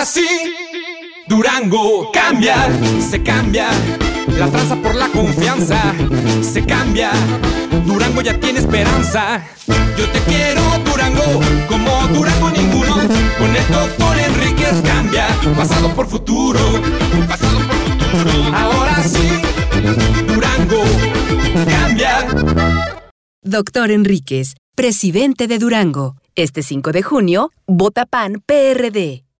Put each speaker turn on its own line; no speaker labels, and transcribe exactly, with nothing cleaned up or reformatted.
Ahora sí, Durango cambia, se cambia. La tranza por la confianza, se cambia. Durango ya tiene esperanza. Yo te quiero, Durango, como Durango ninguno. Con el doctor Enríquez cambia, pasado por futuro, pasado por futuro. Ahora sí, Durango cambia.
Doctor Enríquez, presidente de Durango. Este cinco de junio, vota P A N P R D.